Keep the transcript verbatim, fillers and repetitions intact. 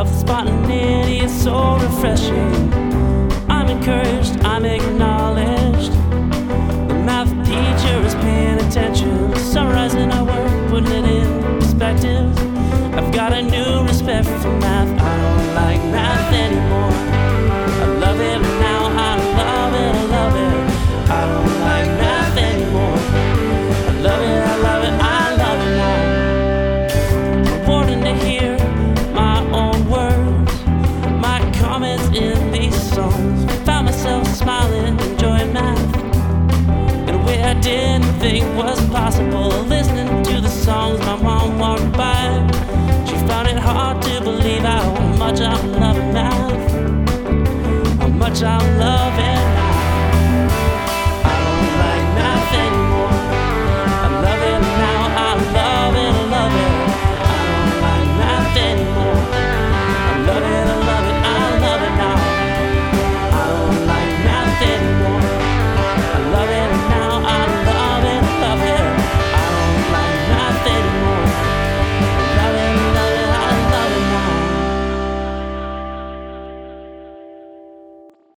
myself. The spontaneity is so refreshing. I'm encouraged, I'm acknowledged. The math teacher is paying attention, summarizing our work, putting it in perspective. I've got a new respect for math. I don't like math anymore. I love it now, I love it, I love it. I don't like math anymore. I love it, I love it, I love it now. Important to hear my own words, my comments in these songs. Found myself smiling, enjoying math in a way I didn't think was possible. Listening to the songs my mom walked by, she found it hard to believe how much I'm loving math, how much I'm loving